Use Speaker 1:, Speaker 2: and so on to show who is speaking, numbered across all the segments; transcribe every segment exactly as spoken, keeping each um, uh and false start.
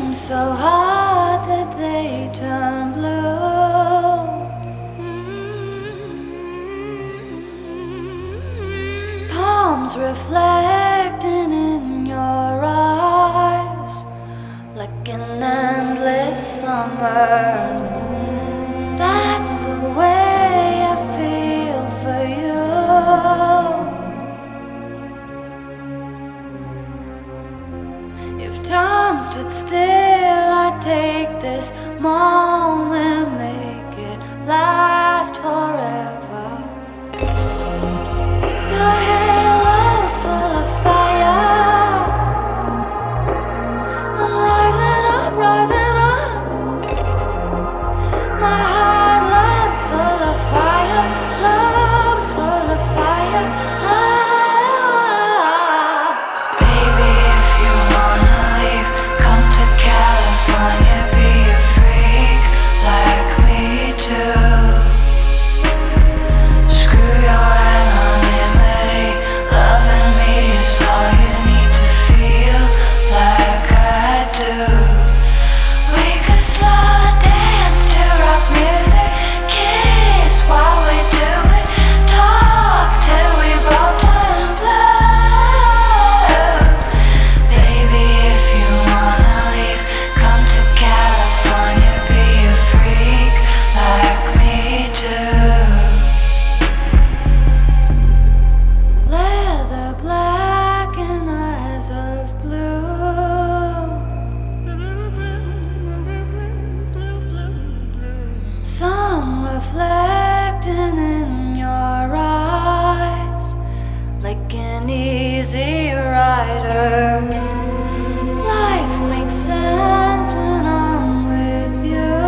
Speaker 1: so hot that they turn blue. Palms reflecting in your eyes like an endless summer. That's the way I feel for you. If time stood still, I'd take this moment, make it last forever. Your halo's full of fire. I'm rising up, rising up. My heart love's full of fire, love's full of fire. Ah, baby, if you wanna leave, come to California, be a freak like me too. Screw your anonymity, loving me is all you need to feel like I do. We could slow dance to rock music, kiss while we do it, talk till we both turn blue. Baby, if you wanna leave, come to California, be a freak like me too. Leather black and eyes of blue. Some reflecting in your eyes like an easy rider. Life makes sense when I'm with you.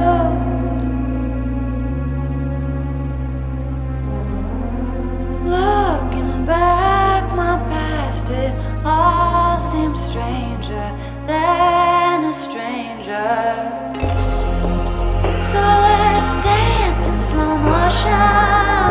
Speaker 1: Looking back, my past, it all seems stranger than a stranger. So let's dance in slow motion.